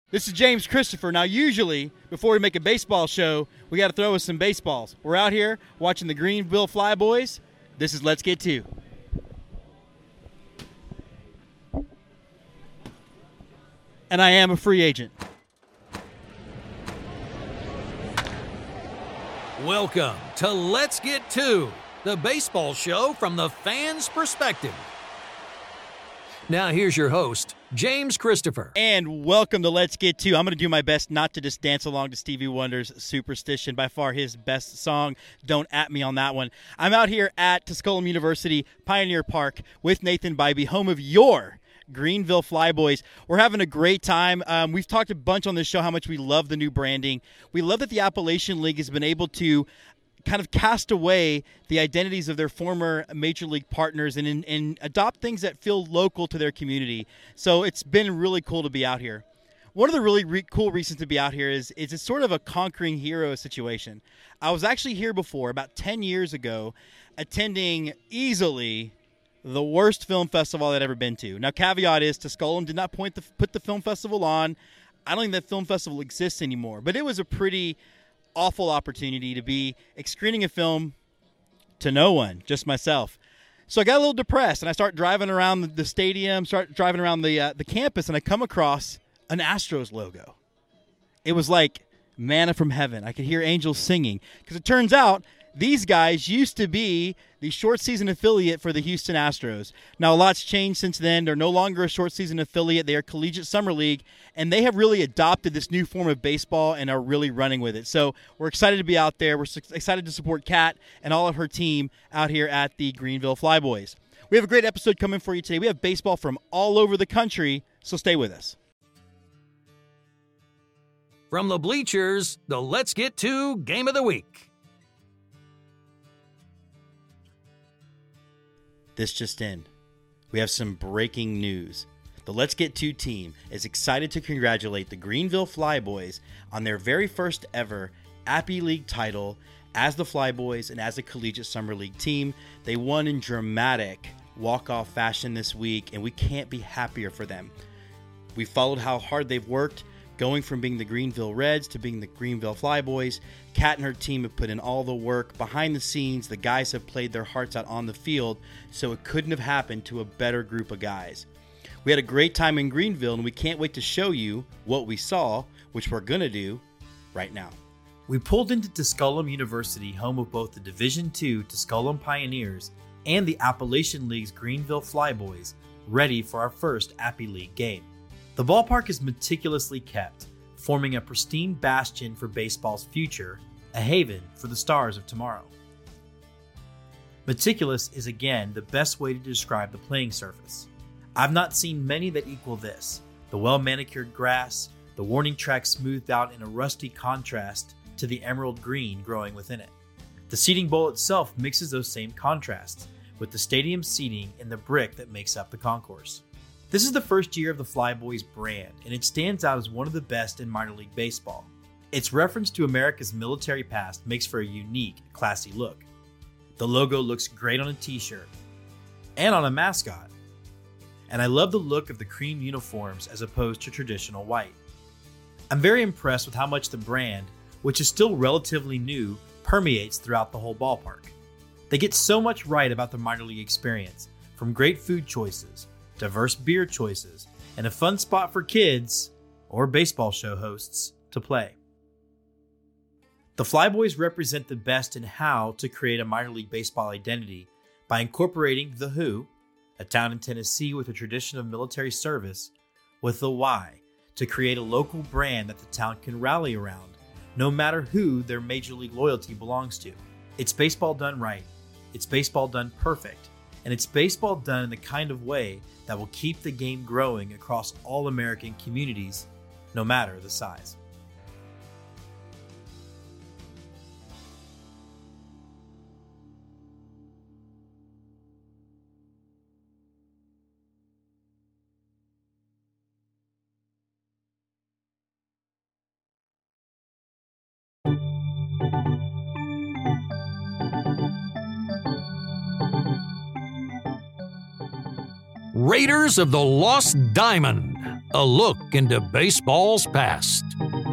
This is James Christopher. Now, usually, before we make a baseball show, we got to throw us some baseballs. We're out here watching the Greenville Flyboys. This is Let's Get To. And I am a free agent. Welcome to Let's Get To, the baseball show from the fans' perspective. Now here's your host, James Christopher. And welcome to Let's Get To. I'm going to do my best not to just dance along to Stevie Wonder's Superstition, by far his best song. Don't at me on that one. I'm out here at Tusculum University, Pioneer Park, with Nathan Bybee, home of your Greenville Flyboys. We're having a great time. We've talked a bunch on this show how much we love the new branding. We love that the Appalachian League has been able to kind of cast away the identities of their former major league partners and adopt things that feel local to their community. So it's been really cool to be out here. One of the really cool reasons to be out here is it's sort of a conquering hero situation. I was actually here before, about 10 years ago, attending easily the worst film festival I'd ever been to. Now, caveat is Tusculum did not put the film festival on. I don't think that film festival exists anymore, but it was a pretty awful opportunity to be screening a film to no one, just myself. So I got a little depressed, and I start driving around the stadium, start driving around the campus, and I come across an Astros logo. It was like manna from heaven. I could hear angels singing, because it turns out these guys used to be the short season affiliate for the Houston Astros. Now, a lot's changed since then. They're no longer a short season affiliate. They are Collegiate Summer League, and they have really adopted this new form of baseball and are really running with it. So we're excited to be out there. We're excited to support Kat and all of her team out here at the Greenville Flyboys. We have a great episode coming for you today. We have baseball from all over the country, so stay with us. From the bleachers, the Let's Get To Game of the Week. This just in. We have some breaking news. The Let's Get To team is excited to congratulate the Greenville Flyboys on their very first ever Appy League title as the Flyboys and as a Collegiate Summer League team. They won in dramatic walk-off fashion this week, and we can't be happier for them. We followed how hard they've worked, going from being the Greenville Reds to being the Greenville Flyboys. Kat and her team have put in all the work behind the scenes. The guys have played their hearts out on the field, so it couldn't have happened to a better group of guys. We had a great time in Greenville, and we can't wait to show you what we saw, which we're going to do right now. We pulled into Tusculum University, home of both the Division II Tusculum Pioneers and the Appalachian League's Greenville Flyboys, ready for our first Appy League game. The ballpark is meticulously kept, forming a pristine bastion for baseball's future, a haven for the stars of tomorrow. Meticulous is again the best way to describe the playing surface. I've not seen many that equal this: the well-manicured grass, the warning track smoothed out in a rusty contrast to the emerald green growing within it. The seating bowl itself mixes those same contrasts, with the stadium seating in the brick that makes up the concourse. This is the first year of the Flyboys brand, and it stands out as one of the best in minor league baseball. Its reference to America's military past makes for a unique, classy look. The logo looks great on a t-shirt and on a mascot. And I love the look of the cream uniforms as opposed to traditional white. I'm very impressed with how much the brand, which is still relatively new, permeates throughout the whole ballpark. They get so much right about the minor league experience, from great food choices, diverse beer choices, and a fun spot for kids, or baseball show hosts, to play. The Flyboys represent the best in how to create a minor league baseball identity by incorporating the Who, a town in Tennessee with a tradition of military service, with the Why, to create a local brand that the town can rally around, no matter who their major league loyalty belongs to. It's baseball done right, it's baseball done perfect, and it's baseball done in the kind of way that will keep the game growing across all American communities, no matter the size. Raiders of the Lost Diamond. a look into baseball's past.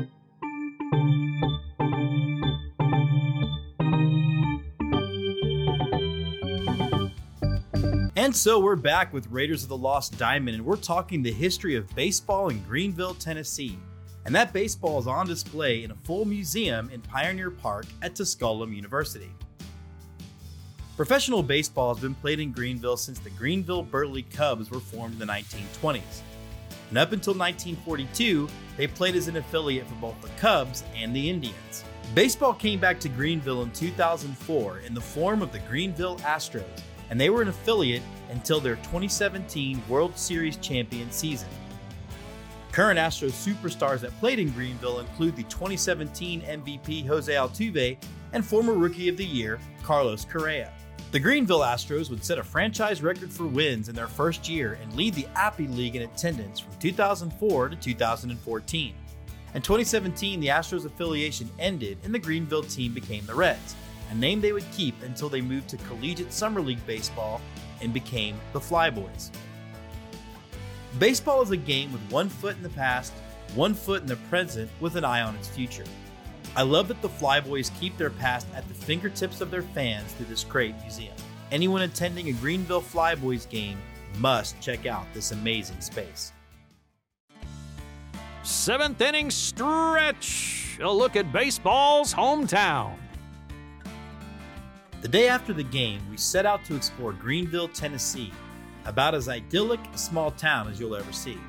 And so we're back with Raiders of the Lost Diamond, and we're talking the history of baseball in Greenville, Tennessee. And that baseball is on display in a full museum in Pioneer Park at Tusculum University. Professional baseball has been played in Greenville since the Greenville Burley Cubs were formed in the 1920s. And up until 1942, they played as an affiliate for both the Cubs and the Indians. Baseball came back to Greenville in 2004 in the form of the Greenville Astros, and they were an affiliate until their 2017 World Series champion season. Current Astros superstars that played in Greenville include the 2017 MVP Jose Altuve and former Rookie of the Year Carlos Correa. The Greenville Astros would set a franchise record for wins in their first year and lead the Appy League in attendance from 2004 to 2014. In 2017, the Astros affiliation ended and the Greenville team became the Reds, a name they would keep until they moved to Collegiate Summer League Baseball and became the Flyboys. Baseball is a game with one foot in the past, one foot in the present with an eye on its future. I love that the Flyboys keep their past at the fingertips of their fans through this great museum. Anyone attending a Greenville Flyboys game must check out this amazing space. Seventh inning stretch. A look at baseball's hometown. The day after the game, we set out to explore Greenville, Tennessee, about as idyllic a small town as you'll ever see.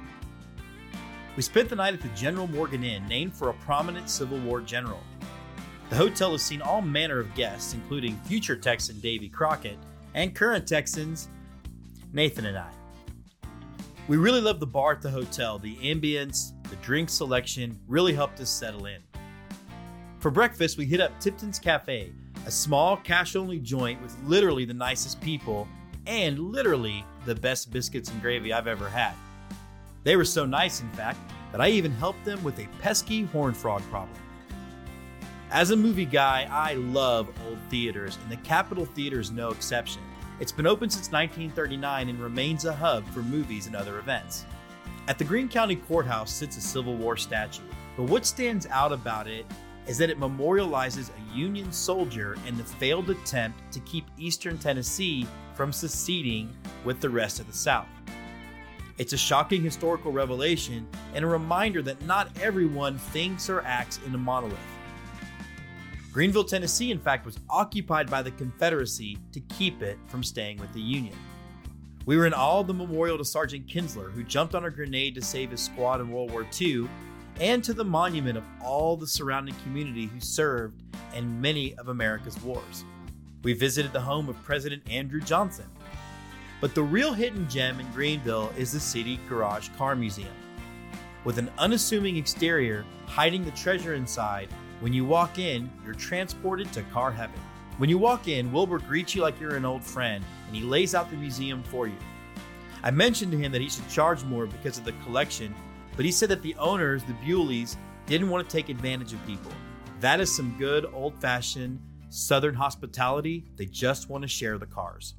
We spent the night at the General Morgan Inn, named for a prominent Civil War general. The hotel has seen all manner of guests, including future Texan Davy Crockett and current Texans Nathan and I. We really loved the bar at the hotel. The ambience, the drink selection really helped us settle in. For breakfast, we hit up Tipton's Cafe, a small cash-only joint with literally the nicest people and literally the best biscuits and gravy I've ever had. They were so nice, in fact, that I even helped them with a pesky horned frog problem. As a movie guy, I love old theaters, and the Capitol Theater is no exception. It's been open since 1939 and remains a hub for movies and other events. At the Greene County Courthouse sits a Civil War statue, but what stands out about it is that it memorializes a Union soldier and the failed attempt to keep Eastern Tennessee from seceding with the rest of the South. It's a shocking historical revelation and a reminder that not everyone thinks or acts in a monolith. Greenville, Tennessee, in fact, was occupied by the Confederacy to keep it from staying with the Union. We were in awe of the memorial to Sergeant Kinsler, who jumped on a grenade to save his squad in World War II, and to the monument of all the surrounding community who served in many of America's wars. We visited the home of President Andrew Johnson. But the real hidden gem in Greenville is the City Garage Car Museum. With an unassuming exterior hiding the treasure inside, when you walk in, you're transported to car heaven. When you walk in, Wilbur greets you like you're an old friend, and he lays out the museum for you. I mentioned to him that he should charge more because of the collection, but he said that the owners, the Bewleys, didn't want to take advantage of people. That is some good old-fashioned Southern hospitality. They just want to share the cars.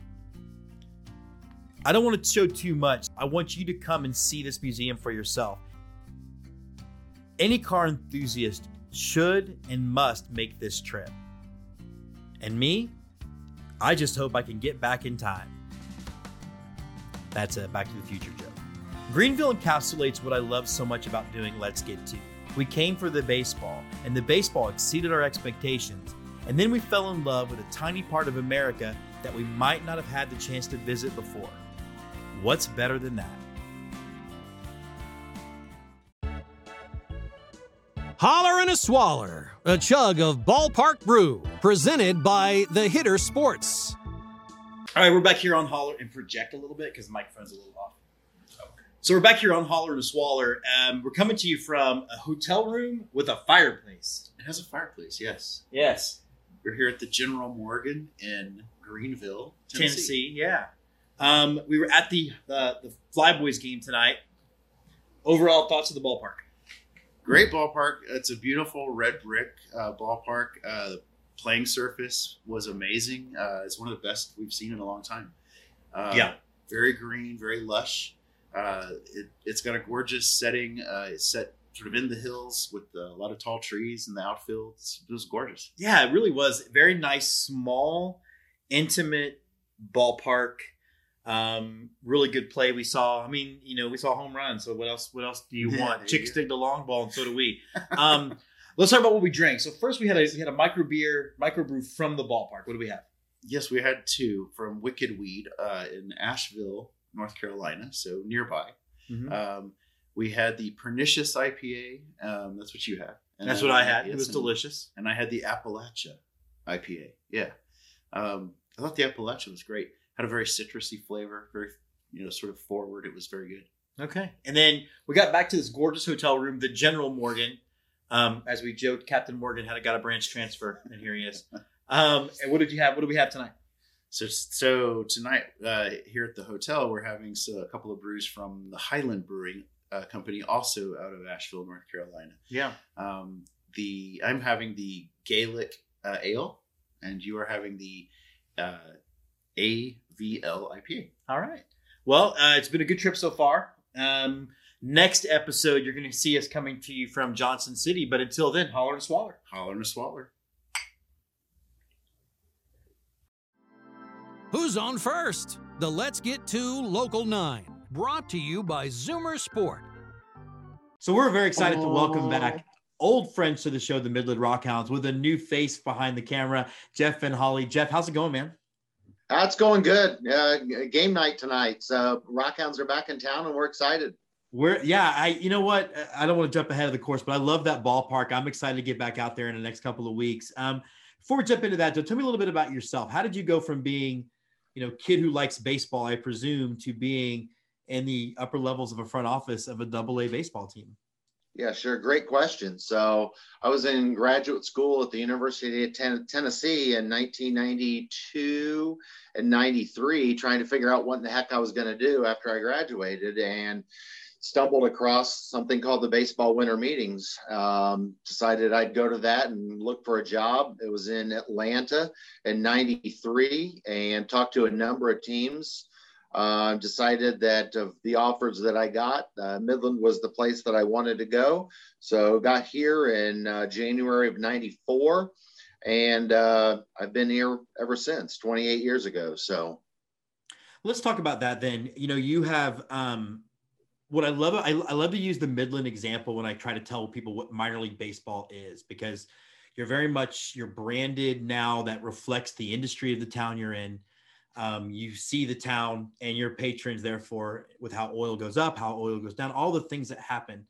I don't want to show too much. I want you to come and see this museum for yourself. Any car enthusiast should and must make this trip. And me, I just hope I can get back in time. That's a Back to the Future joke. Greenville encapsulates what I love so much about doing Let's Get To. We came for the baseball, and the baseball exceeded our expectations. And then we fell in love with a tiny part of America that we might not have had the chance to visit before. What's better than that? Holler and a Swaller, a chug of Ballpark Brew, presented by The Hitter Sports. All right, we're back here on Holler and project a little bit because the microphone's a little off. So we're back here on Holler and a Swaller. We're coming to you from a hotel room with a fireplace. It has a fireplace, yes. Yes. We're here at the General Morgan in Greenville, Tennessee, yeah. We were at the Flyboys game tonight. Overall thoughts of the ballpark? Great ballpark. It's a beautiful red brick ballpark. The playing surface was amazing. It's one of the best we've seen in a long time. Yeah. Very green, very lush. It's got a gorgeous setting. It's set sort of in the hills with a lot of tall trees in the outfield. It was gorgeous. Yeah, it really was. Very nice, small, intimate ballpark. Really good play we saw. I mean, we saw home runs. So what else do you want? Chicks dig the long ball, and so do we. Let's talk about what we drank. So first we had a microbrew from the ballpark. What do we have? Yes, we had two from Wicked Weed in Asheville, North Carolina, so nearby. Mm-hmm. We had the Pernicious IPA. That's what you had. And that's what I had. It was delicious. And I had the Appalachia IPA. Yeah. I thought the Appalachia was great. Had a very citrusy flavor, very, sort of forward. It was very good. Okay. And then we got back to this gorgeous hotel room, the General Morgan. As we joked, Captain Morgan got a branch transfer, and here he is. And what did you have? What do we have tonight? So tonight here at the hotel, we're having a couple of brews from the Highland Brewing Company, also out of Asheville, North Carolina. Yeah. I'm having the Gaelic Ale, and you are having the AVL IPA. All right. Well, it's been a good trip so far. Next episode, you're going to see us coming to you from Johnson City. But until then, holler and swaller. Holler and swaller. Who's on first? The Let's Get To Local 9, brought to you by Zoomer Sport. So we're very excited to welcome back old friends to the show, the Midland Rockhounds, with a new face behind the camera, Jeff and Holly. Jeff, how's it going, man? It's going good. Game night tonight. So Rockhounds are back in town, and we're excited. You know what? I don't want to jump ahead of the course, but I love that ballpark. I'm excited to get back out there in the next couple of weeks. Before we jump into that, Joe, tell me a little bit about yourself. How did you go from being, kid who likes baseball, I presume, to being in the upper levels of a front office of a AA baseball team? Yeah, sure. Great question. So I was in graduate school at the University of Tennessee in 1992 and 93, trying to figure out what in the heck I was going to do after I graduated, and stumbled across something called the Baseball Winter Meetings. Decided I'd go to that and look for a job. It was in Atlanta in 93, and talked to a number of teams. Decided that of the offers that I got, Midland was the place that I wanted to go. So got here in January of 94, and I've been here ever since, 28 years ago. So let's talk about that then. You have what I love to use the Midland example when I try to tell people what minor league baseball is, because you're branded now that reflects the industry of the town you're in. You see the town and your patrons, therefore, with how oil goes up, how oil goes down, all the things that happen.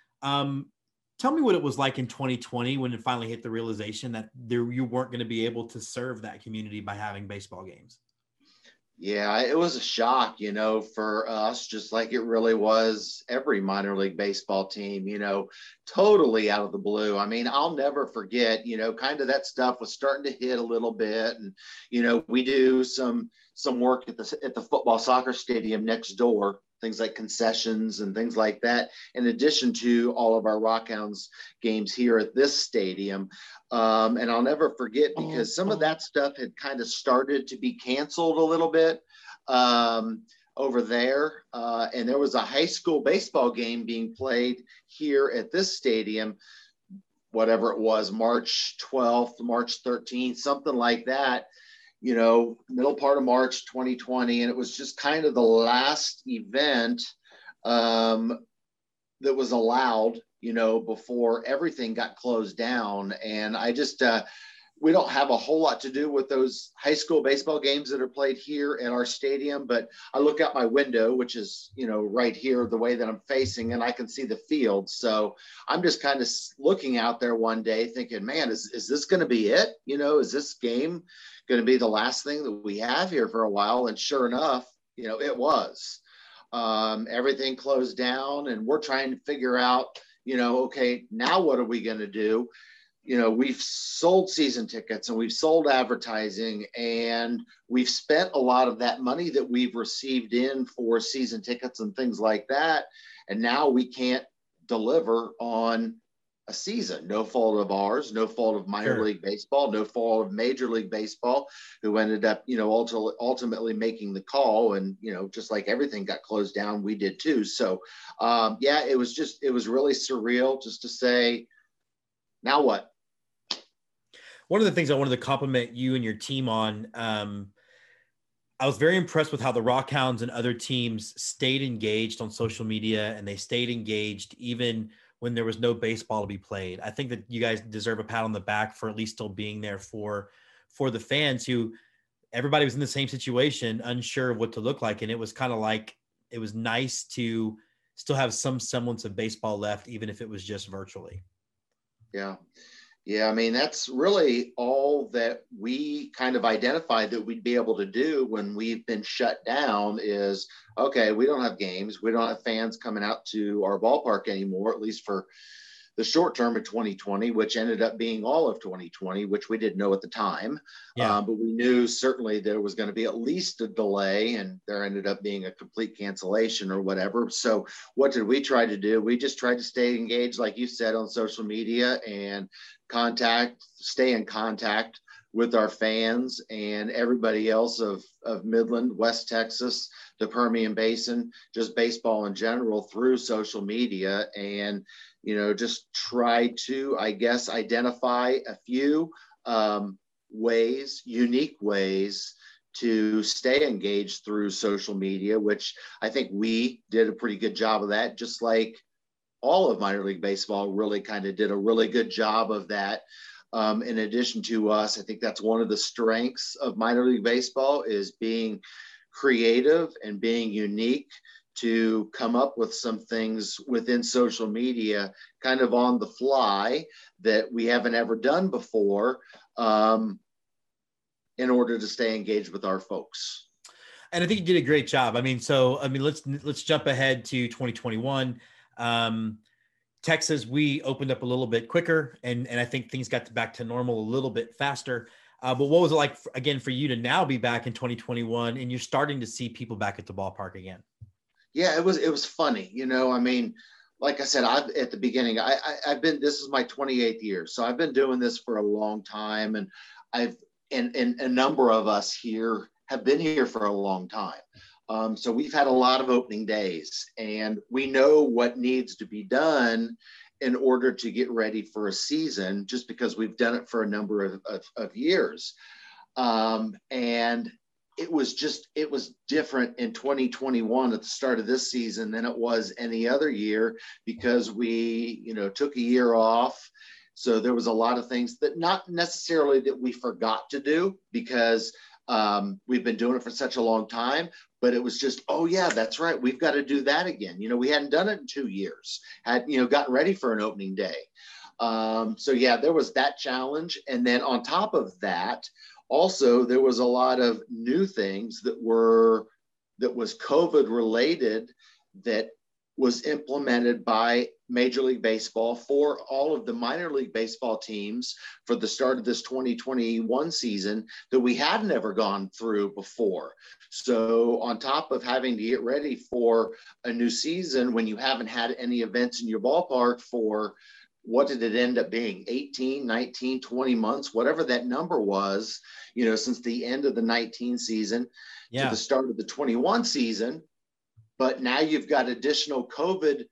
Tell me what it was like in 2020 when it finally hit the realization that you weren't going to be able to serve that community by having baseball games. Yeah, it was a shock, for us, just like it really was every minor league baseball team, totally out of the blue. I mean, I'll never forget, kind of that stuff was starting to hit a little bit. And, we do some work at the football soccer stadium next door, things like concessions and things like that, in addition to all of our Rockhounds games here at this stadium. And I'll never forget, because some of that stuff had kind of started to be canceled a little bit over there. And there was a high school baseball game being played here at this stadium, whatever it was, March 12th, March 13th, something like that, middle part of March 2020. And it was just kind of the last event that was allowed, before everything got closed down. And I just, we don't have a whole lot to do with those high school baseball games that are played here at our stadium, but I look out my window, which is, right here, the way that I'm facing, and I can see the field. So I'm just kind of looking out there one day thinking, man, is this going to be it? Is this game going to be the last thing that we have here for a while? And sure enough, it was. Everything closed down, and we're trying to figure out, okay, now what are we going to do? We've sold season tickets and we've sold advertising, and we've spent a lot of that money that we've received in for season tickets and things like that. And now we can't deliver on a season. No fault of ours, no fault of minor league baseball, no fault of Major League Baseball, who ended up, ultimately making the call. And, just like everything got closed down, we did too. So, it was really surreal just to say, now what? One of the things I wanted to compliment you and your team on, I was very impressed with how the Rockhounds and other teams stayed engaged on social media, and they stayed engaged even when there was no baseball to be played. I think that you guys deserve a pat on the back for at least still being there for the fans, who everybody was in the same situation, unsure of what to look like. And it was kind of like, it was nice to still have some semblance of baseball left, even if it was just virtually. Yeah. Yeah, I mean, that's really all that we kind of identified that we'd be able to do when we've been shut down is, okay, we don't have games. We don't have fans coming out to our ballpark anymore, at least for the short term of 2020, which ended up being all of 2020, which we didn't know at the time. Yeah. But we knew certainly there was going to be at least a delay, and there ended up being a complete cancellation or whatever. So what did we try to do? We just tried to stay engaged, like you said, on social media and stay in contact with our fans and everybody else of Midland, West Texas, the Permian Basin, just baseball in general through social media. And, just try to, I guess, identify a few unique ways to stay engaged through social media, which I think we did a pretty good job of that, just like all of minor league baseball really kind of did a really good job of that. In addition to us, I think that's one of the strengths of minor league baseball is being creative and being unique to come up with some things within social media kind of on the fly that we haven't ever done before in order to stay engaged with our folks. And I think you did a great job. Let's jump ahead to 2021. Texas, we opened up a little bit quicker, and I think things got back to normal a little bit faster. But what was it like, again, for you to now be back in 2021 and you're starting to see people back at the ballpark again? Yeah, it was funny. Like I said, at the beginning, this is my 28th year. So I've been doing this for a long time, and and a number of us here have been here for a long time. So we've had a lot of opening days, and we know what needs to be done in order to get ready for a season, just because we've done it for a number of years. And it was different in 2021 at the start of this season than it was any other year, because we, took a year off. So there was a lot of things that not necessarily that we forgot to do, because we've been doing it for such a long time, but it was just, oh yeah, that's right, we've got to do that again. We hadn't done it in 2 years, had gotten ready for an opening day. So yeah, there was that challenge. And then on top of that, also there was a lot of new things that was COVID related that was implemented by Major League Baseball for all of the minor league baseball teams for the start of this 2021 season that we had never gone through before. So on top of having to get ready for a new season when you haven't had any events in your ballpark for, what did it end up being, 18, 19, 20 months, whatever that number was, since the end of the 19 season to the start of the 21 season. But now you've got additional COVID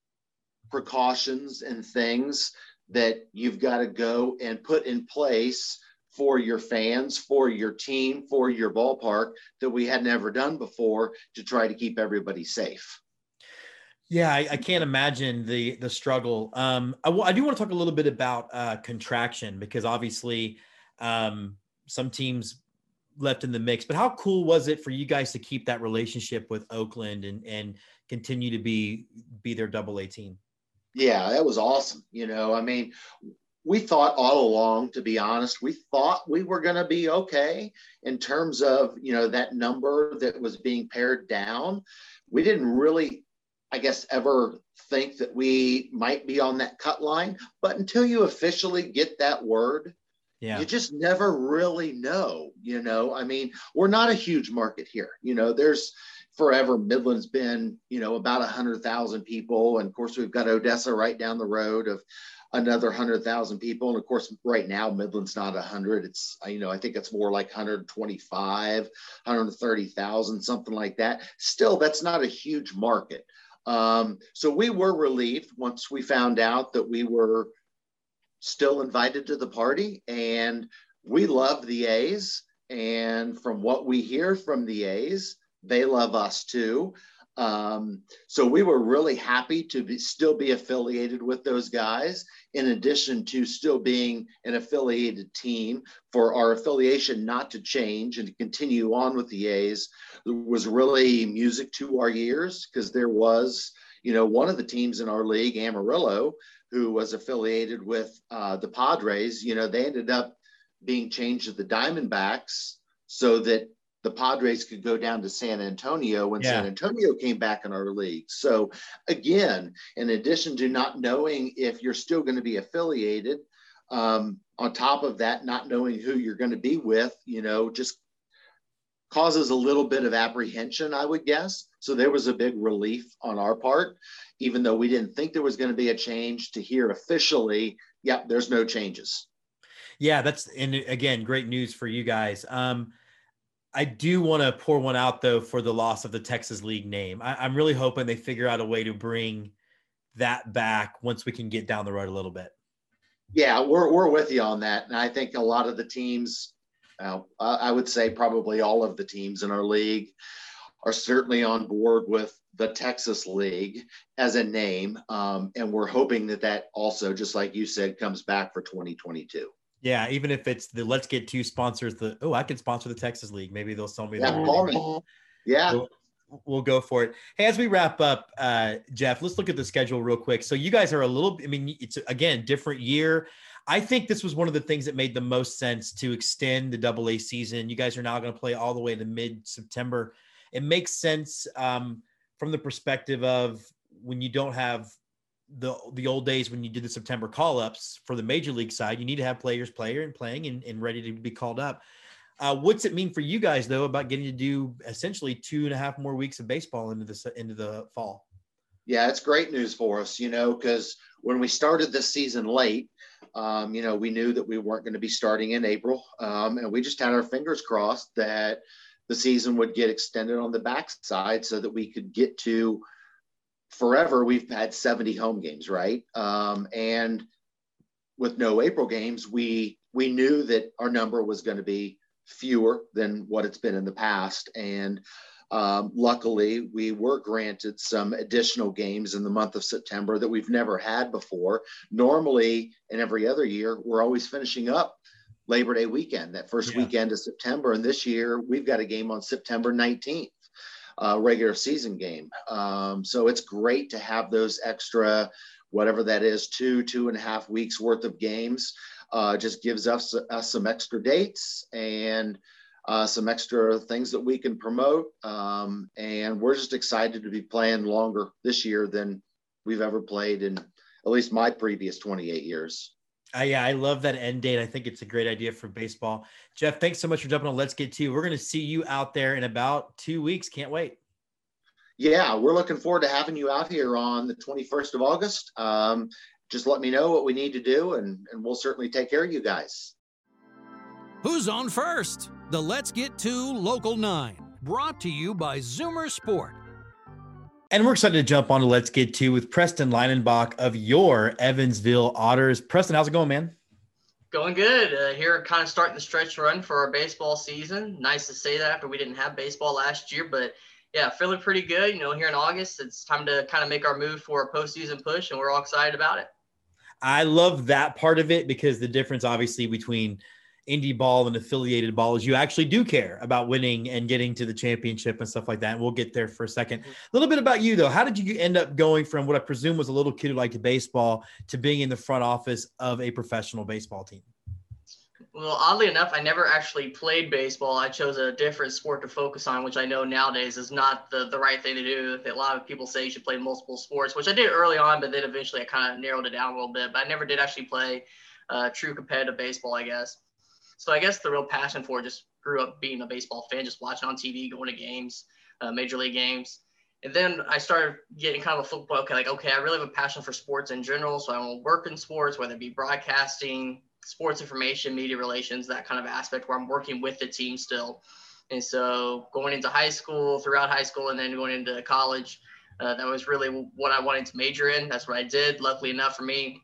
precautions and things that you've got to go and put in place for your fans, for your team, for your ballpark that we had never done before to try to keep everybody safe. Yeah, I can't imagine the struggle. I do want to talk a little bit about contraction, because obviously some teams left in the mix, but how cool was it for you guys to keep that relationship with Oakland and continue to be their AA team? Yeah, that was awesome. We thought all along, to be honest, we thought we were going to be okay in terms of, that number that was being pared down. We didn't really, I guess, ever think that we might be on that cut line, but until you officially get that word, you just never really know, we're not a huge market here. There's forever, Midland's been, about 100,000 people. And of course, we've got Odessa right down the road another 100,000 people. And of course, right now, Midland's not 100. It's, I think it's more like 125, 130,000, something like that. Still, that's not a huge market. So we were relieved once we found out that we were still invited to the party, and we love the A's. And from what we hear from the A's, they love us too. So we were really happy to still be affiliated with those guys, in addition to still being an affiliated team. For our affiliation not to change and to continue on with the A's was really music to our ears, because there was, one of the teams in our league, Amarillo, who was affiliated with the Padres, they ended up being changed to the Diamondbacks so that the Padres could go down to San Antonio when San Antonio came back in our league. So again, in addition to not knowing if you're still going to be affiliated, on top of that, not knowing who you're going to be with, just causes a little bit of apprehension, I would guess. So there was a big relief on our part, even though we didn't think there was going to be a change, to hear officially, there's no changes. Yeah, and again, great news for you guys. I do want to pour one out, though, for the loss of the Texas League name. I'm really hoping they figure out a way to bring that back once we can get down the road a little bit. Yeah, we're with you on that. And I think a lot of the teams, I would say probably all of the teams in our league, are certainly on board with the Texas League as a name. And we're hoping that also, just like you said, comes back for 2022. Yeah, even if it's the Let's Get To sponsors I can sponsor the Texas League. Maybe they'll sell me. Yeah, we'll go for it. Hey, as we wrap up, Jeff, let's look at the schedule real quick. So you guys are it's again, different year. I think this was one of the things that made the most sense to extend the Double-A season. You guys are now going to play all the way to mid-September. It makes sense from the perspective of when you don't have the old days when you did the September call-ups for the major league side. You need to have players playing and ready to be called up. What's it mean for you guys, though, about getting to do essentially 2.5 more weeks of baseball into the fall? Yeah, it's great news for us, because when we started this season late, we knew that we weren't going to be starting in April, and we just had our fingers crossed that the season would get extended on the backside so that we could get to forever. We've had 70 home games, right? And with no April games, we knew that our number was going to be fewer than what it's been in the past. And luckily, we were granted some additional games in the month of September that we've never had before. Normally, in every other year, we're always finishing up Labor Day weekend, that first weekend of September. And this year, we've got a game on September 19th. Regular season game. So it's great to have those extra, whatever that is, 2.5 weeks worth of games. Just gives us some extra dates and some extra things that we can promote. And we're just excited to be playing longer this year than we've ever played in at least my previous 28 years. I love that end date. I think it's a great idea for baseball. Jeff, thanks so much for jumping on Let's Get To. We're going to see you out there in about 2 weeks. Can't wait. Yeah, we're looking forward to having you out here on the 21st of August. Just let me know what we need to do, and we'll certainly take care of you guys. Who's on first? The Let's Get To Local 9, brought to you by Zoomer Sport. And we're excited to jump on to Let's Get To with Preston Leinenbach of your Evansville Otters. Preston, how's it going, man? Going good. Here, kind of starting the stretch run for our baseball season. Nice to say that after we didn't have baseball last year, but yeah, feeling pretty good. Here in August, it's time to kind of make our move for a postseason push, and we're all excited about it. I love that part of it, because the difference, obviously, between indie ball and affiliated ball is you actually do care about winning and getting to the championship and stuff like that. And we'll get there for a second. A little bit about you, though. How did you end up going from what I presume was a little kid who liked baseball to being in the front office of a professional baseball team? Well, oddly enough, I never actually played baseball. I chose a different sport to focus on, which I know nowadays is not the right thing to do. A lot of people say you should play multiple sports, which I did early on, but then eventually I kind of narrowed it down a little bit. But I never did actually play true competitive baseball, I guess. So I guess the real passion for it just grew up being a baseball fan, just watching on TV, going to games, major league games. And then I started getting kind of a football. Okay, I really have a passion for sports in general. So I want to work in sports, whether it be broadcasting, sports information, media relations, that kind of aspect where I'm working with the team still. And so going into high school, throughout high school, and then going into college, that was really what I wanted to major in. That's what I did. Luckily enough for me,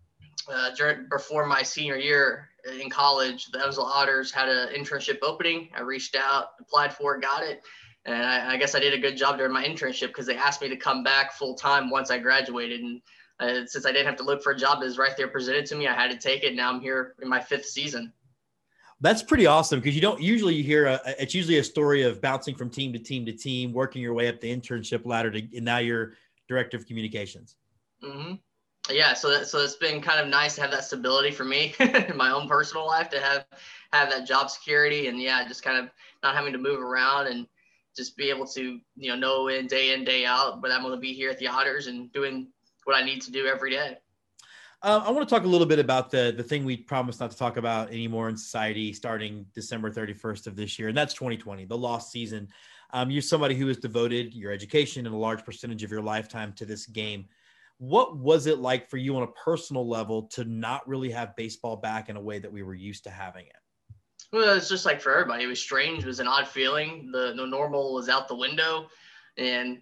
before my senior year in college, the Evansville Otters had an internship opening. I reached out, applied for it, got it. And I guess I did a good job during my internship because they asked me to come back full time once I graduated. And since I didn't have to look for a job that was right there presented to me, I had to take it. Now I'm here in my 5th season. That's pretty awesome because you don't usually hear it's usually a story of bouncing from team to team to team, working your way up the internship ladder and now you're director of communications. Mm-hmm. Yeah. So it's been kind of nice to have that stability for me in my own personal life, to have that job security, and just kind of not having to move around and just be able to, know in, day out, but I'm going to be here at the Otters and doing what I need to do every day. I want to talk a little bit about the thing we promised not to talk about anymore in society starting December 31st of this year, and that's 2020, the lost season. You're somebody who has devoted your education and a large percentage of your lifetime to this game. What was it like for you on a personal level to not really have baseball back in a way that we were used to having it? Well, it's just like for everybody. It was strange. It was an odd feeling. The normal was out the window. And,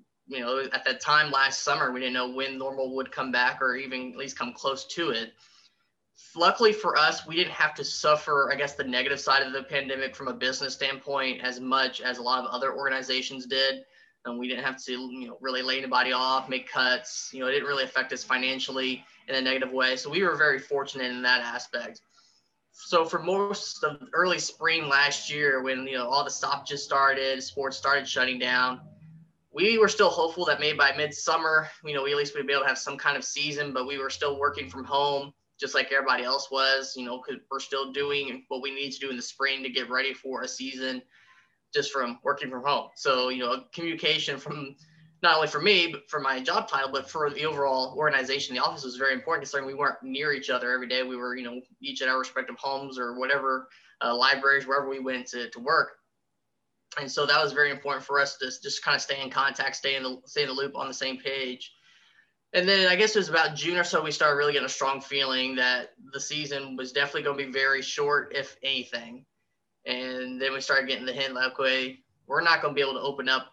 at that time last summer, we didn't know when normal would come back or even at least come close to it. Luckily for us, we didn't have to suffer, I guess, the negative side of the pandemic from a business standpoint as much as a lot of other organizations did. And we didn't have to, really lay anybody off, make cuts. It didn't really affect us financially in a negative way. So we were very fortunate in that aspect. So for most of early spring last year, when, all the stoppages started, sports started shutting down, we were still hopeful that maybe by midsummer, we at least would be able to have some kind of season, but we were still working from home just like everybody else was, because we're still doing what we need to do in the spring to get ready for a season just from working from home. So, communication from not only for me, but for my job title, but for the overall organization, the office was very important considering we weren't near each other every day. We were, each at our respective homes or whatever, libraries, wherever we went to work. And so that was very important for us to just kind of stay in contact, stay in the loop on the same page. And then I guess it was about June or so, we started really getting a strong feeling that the season was definitely going to be very short, if anything. And then we started getting the hint like, okay, we're not going to be able to open up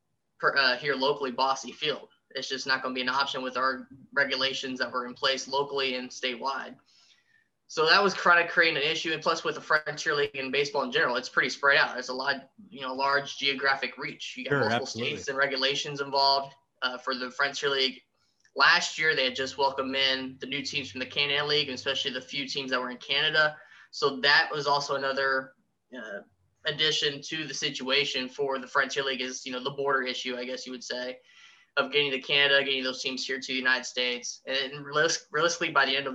here locally Bosse Field. It's just not going to be an option with our regulations that were in place locally and statewide. So that was kind of creating an issue. And plus with the Frontier League and baseball in general, it's pretty spread out. There's a lot, large geographic reach. You got multiple states and regulations involved for the Frontier League. Last year, they had just welcomed in the new teams from the Can-Am League, and especially the few teams that were in Canada. So that was also another addition to the situation for the Frontier League is, the border issue, I guess you would say, of getting to Canada, getting those teams here to the United States. And realistically, by the end of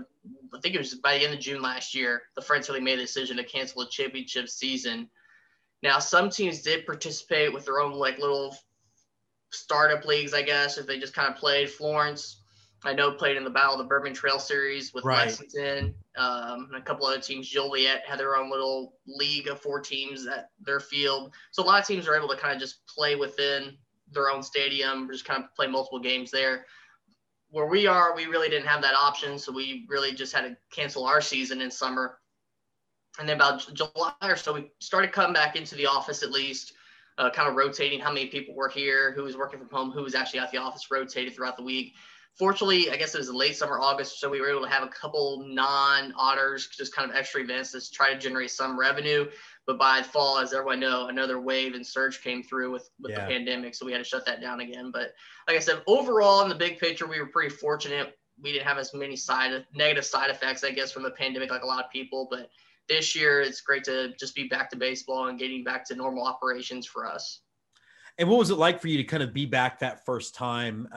June last year, the Frontier League made the decision to cancel the championship season. Now, some teams did participate with their own little startup leagues, I guess, if they just kind of played. Florence, I know, played in the Battle of the Bourbon Trail Series with Lexington. And a couple other teams. Joliet had their own little league of 4 teams at their field. So a lot of teams are able to kind of just play within their own stadium, just kind of play multiple games there. Where we are, we really didn't have that option, so we really just had to cancel our season in summer. And then about July or so, we started coming back into the office at least, kind of rotating how many people were here, who was working from home, who was actually at the office, rotated throughout the week. Fortunately, I guess it was late summer, August, so we were able to have a couple non-Otters, just kind of extra events to try to generate some revenue. But by fall, as everyone knows, another wave and surge came through with the pandemic, so we had to shut that down again. But like I said, overall, in the big picture, we were pretty fortunate. We didn't have as many negative side effects, I guess, from the pandemic like a lot of people. But this year, it's great to just be back to baseball and getting back to normal operations for us. And what was it like for you to kind of be back that first time,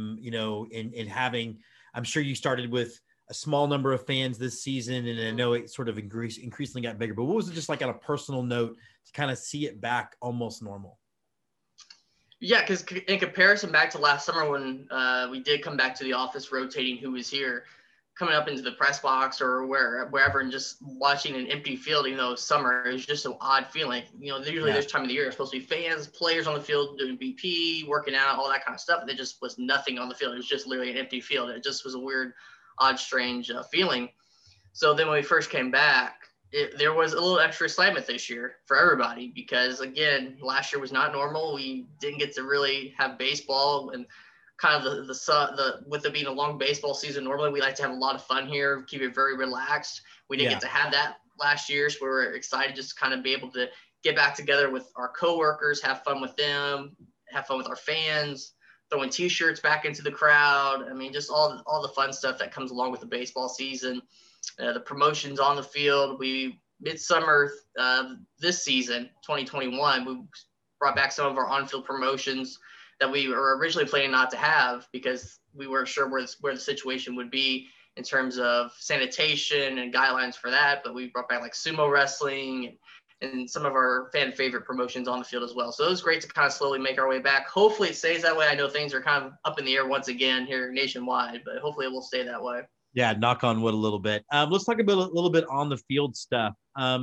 in having, I'm sure you started with a small number of fans this season, and I know it sort of increasingly got bigger, but what was it just like on a personal note to kind of see it back almost normal? Yeah, because in comparison back to last summer when we did come back to the office rotating who was here, coming up into the press box or wherever and just watching an empty field, even though it's summer, is just an odd feeling. Usually this time of the year, it's supposed to be fans, players on the field doing BP, working out, all that kind of stuff. And there just was nothing on the field. It was just literally an empty field. It just was a weird, odd, strange feeling. So then when we first came back, there was a little extra excitement this year for everybody because, again, last year was not normal. We didn't get to really have baseball and kind of with it being a long baseball season. Normally we like to have a lot of fun here, keep it very relaxed. We didn't get to have that last year, so we were excited just to kind of be able to get back together with our coworkers, have fun with them, have fun with our fans, throwing T-shirts back into the crowd. I mean, just all the fun stuff that comes along with the baseball season. The promotions on the field. Midsummer this season, 2021, we brought back some of our on-field promotions that we were originally planning not to have because we weren't sure where the situation would be in terms of sanitation and guidelines for that. But we brought back like sumo wrestling and some of our fan favorite promotions on the field as well. So it was great to kind of slowly make our way back. Hopefully it stays that way. I know things are kind of up in the air once again here nationwide, but hopefully it will stay that way. Yeah, knock on wood a little bit. Let's talk about a little bit on the field stuff.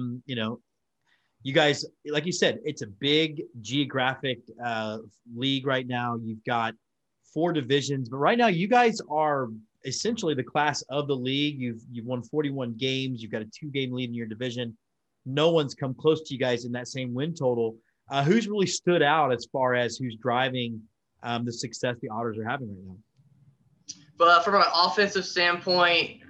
You guys, like you said, it's a big geographic league right now. You've got 4 divisions, but right now you guys are essentially the class of the league. You've won 41 games. You've got a 2-game lead in your division. No one's come close to you guys in that same win total. Who's really stood out as far as who's driving the success the Otters are having right now? But from an offensive standpoint,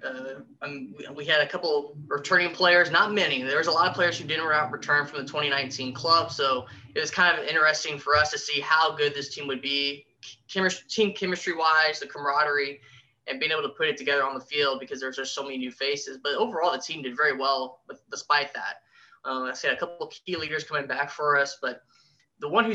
we had a couple returning players, not many. There was a lot of players who didn't return from the 2019 club. So it was kind of interesting for us to see how good this team would be, team chemistry-wise, the camaraderie, and being able to put it together on the field because there's just so many new faces. But overall, the team did very well despite that. I said a couple of key leaders coming back for us, but the one who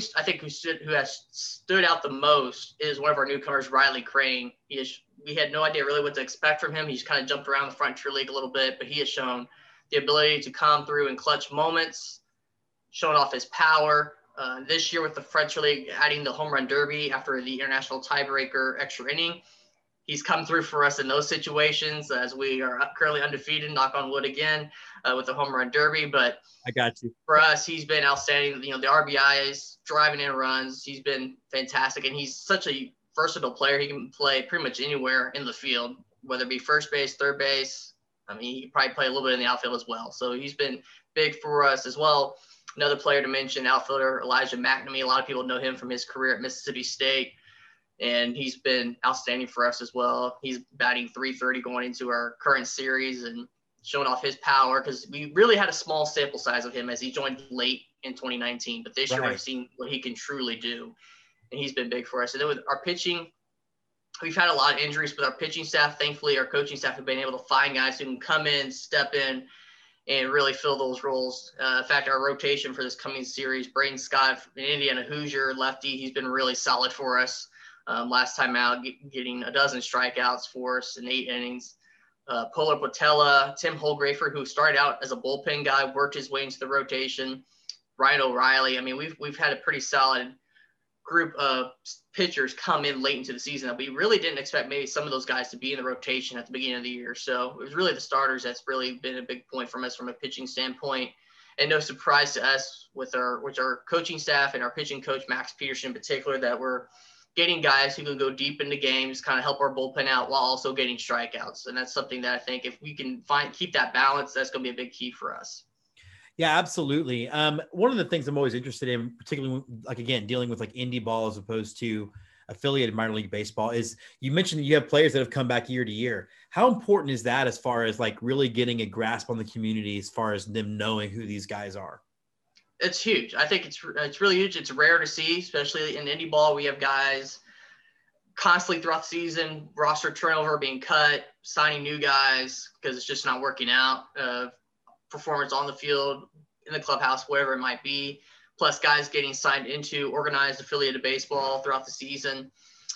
has stood out the most is one of our newcomers, Riley Crane. We had no idea really what to expect from him. He's kind of jumped around the Frontier League a little bit, but he has shown the ability to come through in clutch moments, showing off his power. This year with the Frontier League, adding the home run derby after the international tiebreaker extra inning, he's come through for us in those situations as we are currently undefeated, knock on wood again, with the home run derby. But I got you. For us, he's been outstanding. The RBIs, driving in runs, he's been fantastic. And he's such a versatile player. He can play pretty much anywhere in the field, whether it be first base, third base. I mean, he can probably play a little bit in the outfield as well. So he's been big for us as well. Another player to mention, outfielder Elijah McNamee. A lot of people know him from his career at Mississippi State, and he's been outstanding for us as well. He's batting .330 going into our current series and showing off his power because we really had a small sample size of him as he joined late in 2019. But this year I've seen what he can truly do, and he's been big for us. And then with our pitching, we've had a lot of injuries with our pitching staff. Thankfully, our coaching staff have been able to find guys who can come in, step in, and really fill those roles. In fact, our rotation for this coming series, Braden Scott, an Indiana Hoosier lefty, he's been really solid for us. Last time out, getting a dozen strikeouts for us in 8 innings. Polar Patella, Tim Holgrafer, who started out as a bullpen guy, worked his way into the rotation. Ryan O'Reilly. I mean, we've had a pretty solid group of pitchers come in late into the season that we really didn't expect maybe some of those guys to be in the rotation at the beginning of the year. So it was really the starters that's really been a big point from us from a pitching standpoint. And no surprise to us with our coaching staff and our pitching coach, Max Peterson in particular, that we're getting guys who can go deep into games, kind of help our bullpen out while also getting strikeouts. And that's something that I think if we can keep that balance, that's going to be a big key for us. Yeah, absolutely. One of the things I'm always interested in, particularly like, again, dealing with like indie ball as opposed to affiliated minor league baseball, is you mentioned that you have players that have come back year to year. How important is that as far as like really getting a grasp on the community as far as them knowing who these guys are? It's huge. I think it's really huge. It's rare to see, especially in indie ball. We have guys constantly throughout the season, roster turnover, being cut, signing new guys because it's just not working out. Performance on the field, in the clubhouse, wherever it might be, plus guys getting signed into organized affiliated baseball throughout the season.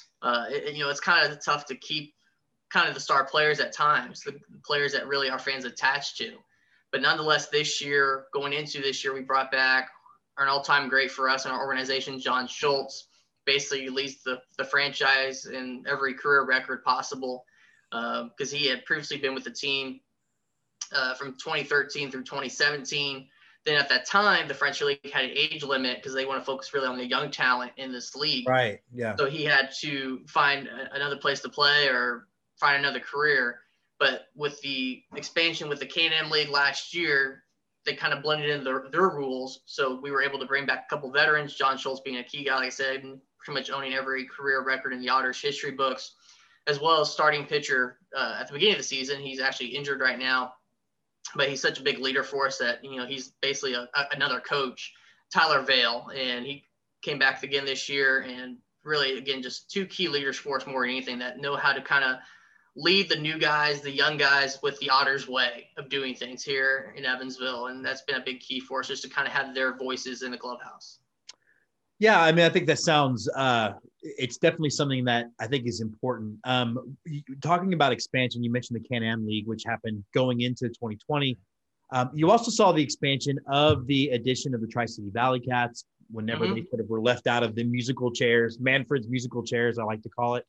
It's kind of tough to keep kind of the star players at times, the players that really our fans attached to. But nonetheless, going into this year, we brought back an all-time great for us in our organization, John Schultz. Basically leads the franchise in every career record possible. because he had previously been with the team from 2013 through 2017. Then at that time, the French League had an age limit because they want to focus really on the young talent in this league. Right. Yeah. So he had to find another place to play or find another career. But with the expansion with the K&M League last year, they kind of blended in their rules. So we were able to bring back a couple veterans, John Schultz being a key guy, like I said, and pretty much owning every career record in the Otters history books, as well as starting pitcher at the beginning of the season. He's actually injured right now, but he's such a big leader for us that, he's basically another coach, Tyler Vale. And he came back again this year, and really, again, just two key leaders for us more than anything that know how to kind of lead the new guys, the young guys with the Otters way of doing things here in Evansville. And that's been a big key for us, just to kind of have their voices in the clubhouse. Yeah, I mean, I think that sounds it's definitely something that I think is important. Talking about expansion, you mentioned the Can-Am League, which happened going into 2020. You also saw the expansion of the addition of the Tri-City Valley Cats whenever they sort of were left out of the musical chairs, Manfred's musical chairs, I like to call it.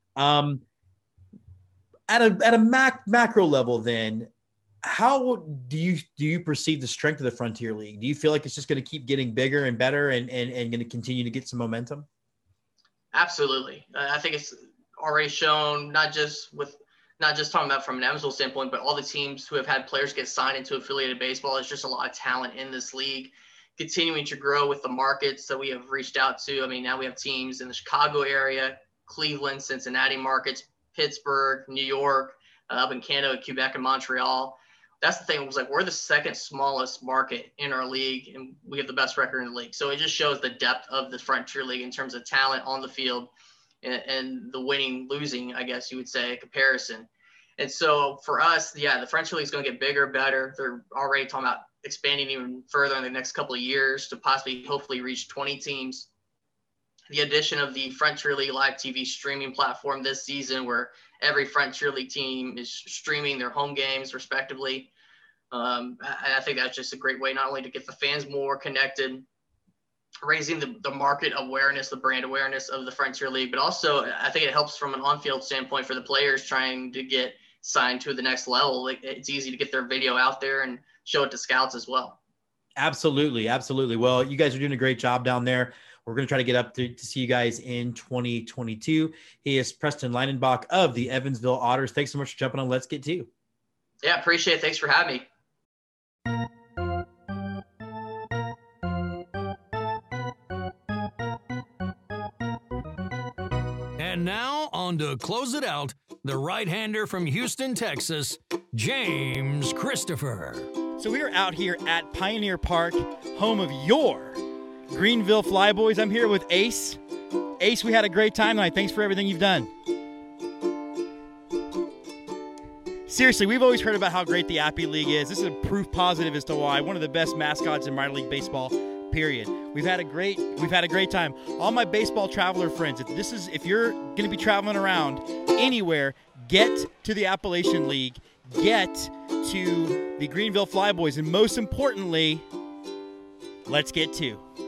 At a macro level, then, how do you perceive the strength of the Frontier League? Do you feel like it's just going to keep getting bigger and better and going to continue to get some momentum? Absolutely. I think it's already shown, not just talking about from an Evansville standpoint, but all the teams who have had players get signed into affiliated baseball. There's just a lot of talent in this league, continuing to grow with the markets that we have reached out to. I mean, now we have teams in the Chicago area, Cleveland, Cincinnati markets, Pittsburgh, New York, up in Canada, Quebec, and Montreal. That's the thing. It was like, we're the second smallest market in our league, and we have the best record in the league. So it just shows the depth of the Frontier League in terms of talent on the field and the winning, losing, I guess you would say, comparison. And so for us, the Frontier League is going to get bigger, better. They're already talking about expanding even further in the next couple of years to possibly, hopefully, reach 20 teams. The addition of the Frontier League Live TV streaming platform this season, where every Frontier League team is streaming their home games respectively. I think that's just a great way not only to get the fans more connected, raising the market awareness, the brand awareness of the Frontier League, but also I think it helps from an on-field standpoint for the players trying to get signed to the next level. It's easy to get their video out there and show it to scouts as well. Absolutely. Absolutely. Well, you guys are doing a great job down there. We're going to try to get up to see you guys in 2022. He is Preston Leinenbach of the Evansville Otters. Thanks so much for jumping on Let's Get To. Yeah, appreciate it. Thanks for having me. And now, on to close it out, the right-hander from Houston, Texas, James Christopher. So we are out here at Pioneer Park, home of your Greenville Flyboys. I'm here with Ace. Ace, we had a great time tonight. Thanks for everything you've done. Seriously, we've always heard about how great the Appy League is. This is a proof positive as to why. One of the best mascots in minor league baseball, period. We've had a great time. All my baseball traveler friends, if you're going to be traveling around anywhere, get to the Appalachian League, get to the Greenville Flyboys, and most importantly, let's get to.